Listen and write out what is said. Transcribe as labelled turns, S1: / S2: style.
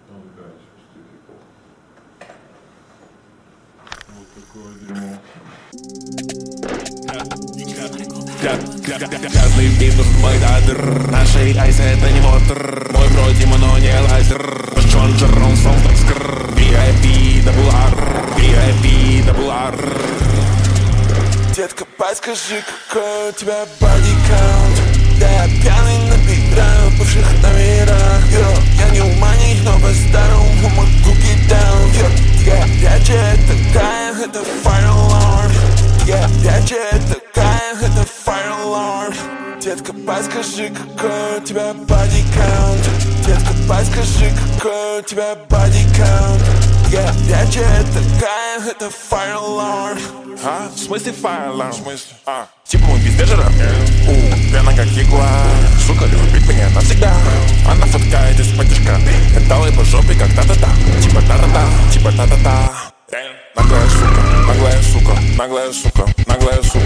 S1: Вот такое дерьмо.
S2: Грязный бизнес, мой дадр. Наши айсы это не мотор. Мой бро Дима, но не лазер. Джон Джерон, Солдат Скр. VIP, дабулар. VIP, дабулар.
S3: Детка, подскажи, какой у тебя бодикаунт? Да я пьяный набираю бывших номера. Я не уманить, но по-старому могу get down. Горячая такая, это fire alarm. Горячая такая, это fire alarm. Детка, подскажи, какой у тебя бодикаунт? Детка, подскажи, какой у тебя бодикаунт? Горячая такая, это fire alarm.
S2: В смысле fire alarm? В смысле? Типа мы без бежера? Пьяна как ягуар. Сука любит меня навсегда. Она фоткает из-под тяжка. Металлы по жопе как та-та-та. Типа та-та-та, типа та-та-та. Наглая сука, наглая сука, наглая сука, наглая сука.